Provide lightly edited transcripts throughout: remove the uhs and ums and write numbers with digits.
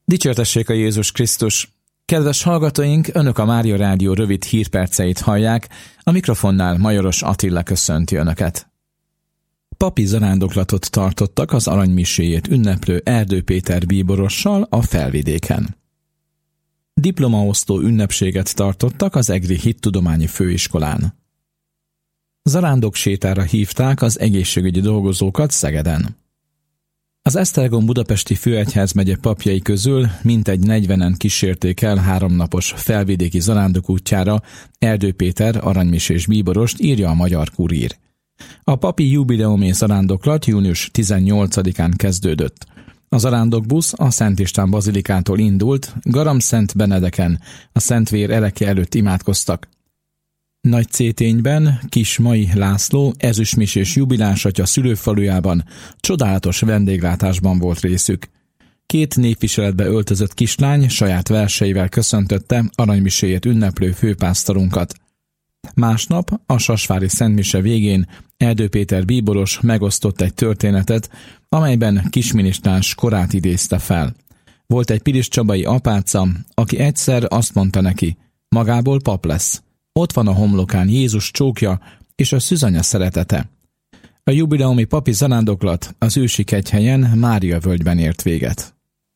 Dicsértessék a Jézus Krisztus! Kedves hallgatóink, Önök a Mária Rádió rövid hírperceit hallják, a mikrofonnál Majoros Attila köszönti Önöket. Papi zarándoklatot tartottak az aranymiséjét ünneplő Erdő Péter bíborossal a Felvidéken. Diplomaosztó ünnepséget tartottak az Egri Hittudományi Főiskolán. Zarándoksétára hívták az egészségügyi dolgozókat Szegeden. Az Esztergom budapesti főegyházmegye papjai közül mintegy 40-en kísérték el 3 napos felvidéki zarándok útjára Erdő Péter aranymisés bíborost, írja a Magyar Kurír. A papi jubileumi zarándoklat június 18-án kezdődött. A zarándokbusz a Szent István bazilikától indult, Garamszent Benedeken, a Szentvér ereke előtt imádkoztak. Nagycétényben Kis Mai László ezüstmisés jubilánsatya szülőfalujában csodálatos vendéglátásban volt részük. 2 népviseletbe öltözött kislány saját verseivel köszöntötte aranymiséjét ünneplő főpásztorunkat. Másnap a Sasvári Szentmise végén Erdő Péter bíboros megosztott egy történetet, amelyben kisminisztráns korát idézte fel. Volt egy piliscsabai apáca, aki egyszer azt mondta neki, magából pap lesz. Ott van a homlokán Jézus csókja és a szűzanya szeretete. A jubileumi papi zarándoklat az ősi kegyhelyen, Mária völgyben ért véget.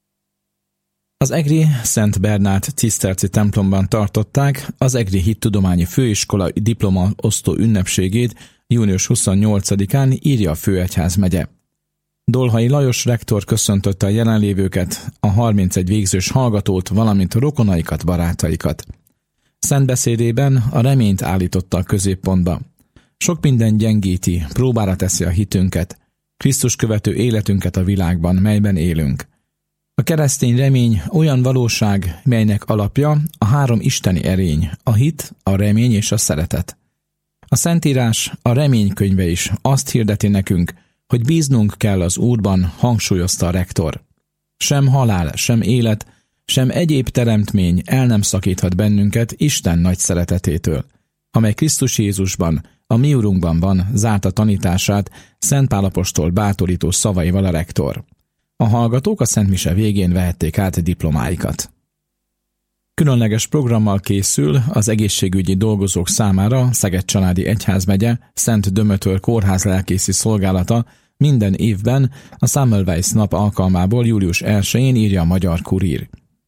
Az egri Szent Bernát ciszterci templomban tartották az Egri Hittudományi Főiskola diplomaosztó ünnepségét június 28-án, írja a Főegyházmegye. Dolhai Lajos rektor köszöntötte a jelenlévőket, a 31 végzős hallgatót, valamint rokonaikat, barátaikat. Szent beszédében a reményt állította a középpontba. Sok minden gyengíti, próbára teszi a hitünket, Krisztus követő életünket a világban, melyben élünk. A keresztény remény olyan valóság, melynek alapja a 3 isteni erény, a hit, a remény és a szeretet. A Szentírás, a reménykönyve is azt hirdeti nekünk, hogy bíznunk kell az Úrban, hangsúlyozta a rektor. Sem halál, sem élet, sem egyéb teremtmény el nem szakíthat bennünket Isten nagy szeretetétől, amely Krisztus Jézusban, a mi Urunkban van, zárta tanítását Szent Pál apostol bátorító szavaival a rektor. A hallgatók a Szent Mise végén vehették át diplomáikat. Különleges programmal készül az egészségügyi dolgozók számára Szeged Családi Egyházmegye Szent Dömötör kórház lelkészi szolgálata minden évben a Semmelweis nap alkalmából július 1-én, írja a Magyar Kurír.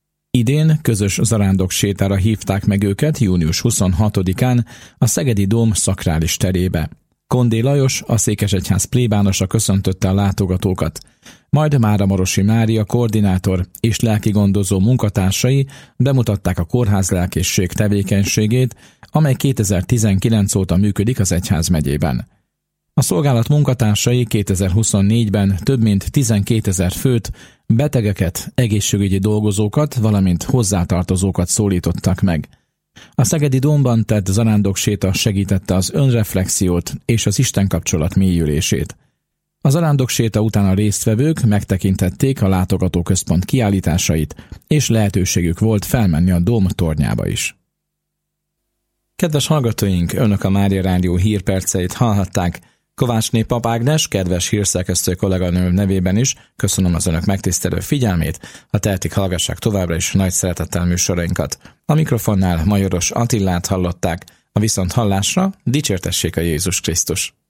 Idén közös zarándoksétára hívták meg őket június 26-án a Szegedi Dóm szakrális terébe. Kondé Lajos, a székesegyház plébánosa köszöntötte a látogatókat, majd Máramarosi Mária koordinátor és lelkigondozó munkatársai bemutatták a kórház lelkészség tevékenységét, amely 2019 óta működik az egyházmegyében. A szolgálat munkatársai 2024-ben több mint 12 000 főt, betegeket, egészségügyi dolgozókat, valamint hozzátartozókat szólítottak meg. A Szegedi Dómban tett zarándokséta segítette az önreflexiót és az Isten kapcsolat mélyülését. A zarándokséta után a résztvevők megtekintették a látogatóközpont kiállításait, és lehetőségük volt felmenni a Dóm tornyába is. Kedves hallgatóink, Önök a Mária Rádió hírperceit hallhatták. Kovácsné Pap Ágnes, kedves hírszerkesztő kolléganőm nevében is köszönöm az Önök megtisztelő figyelmét, ha tehetik, hallgassák továbbra is nagy szeretettel műsorainkat. A mikrofonnál Majoros Attilát hallották, a viszonthallásra dicsértessék a Jézus Krisztus!